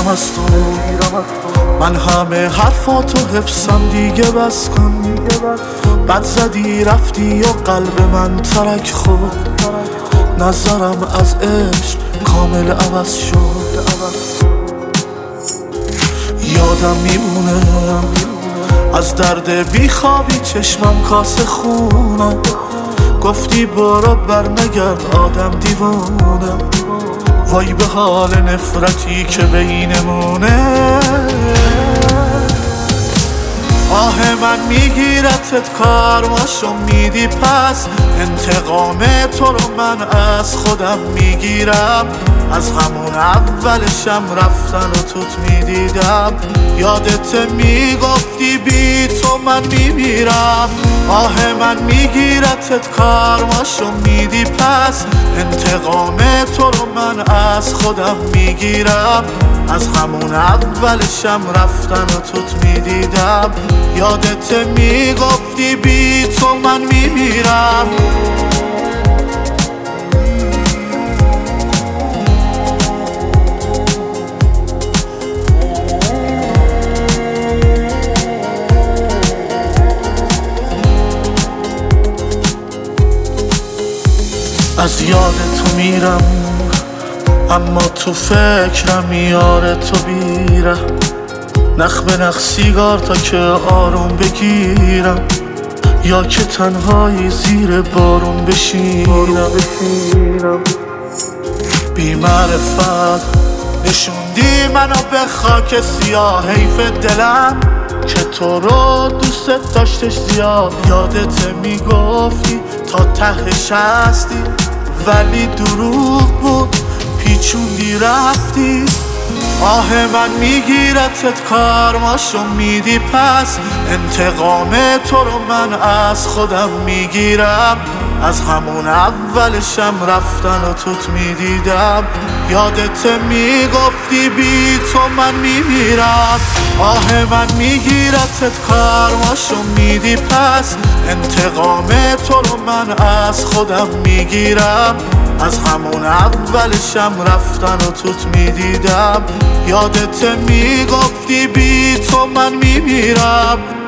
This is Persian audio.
از تو، من همه حرفاتو حفظم دیگه بس کن. بد زدی رفتی و قلب من ترک خورد، نظرم از عشق کامل عوض شد. یادم میمونه از درد بیخوابی چشمم کاسه خونه، گفتی برو برنگرد آدم دیوونه. وای به حال نفرتی که بینمونه، آه من میگیرتت کارماشو میدی پس، انتقام تو رو من از خودم میگیرم. از همون اولشم رفتن و توت میدیدم، یادت میگفتی بی تو من میمیرم. آه من میگیرتت کارماشو میدی پس، انتقام تو رو من از خودم میگیرم. از همون اولشم رفتن و توت میدیدم، یادت میگفتی بی تو من میمیرم. از یاد تو میرم اما تو فکرم یار تو بیره، نخ به نخ سیگار تا که آروم بگیرم، یا که تنهایی زیر بارون بشینم. بی معرفت نشوندی منو به خاک سیاه، حیف دلم که تو رو دوست داشتش زیاد. یادت میگفتی تا تهش هستی ولی دروغ بود، پیچوندی رفتی. آه من میگیرتت کارماشو میدی پس، انتقام تو رو من از خودم میگیرم. از همون اولشم رفتن و توت میدیدم، یادت میگفتی بی تو من میمیرم. آه من میگیرتت کارماشو میدی پس، انتقام تو رو من از خودم میگیرم. از همون اولشم رفتن و توت میدیدم، یادت میگفتی بی تو من میمیرم.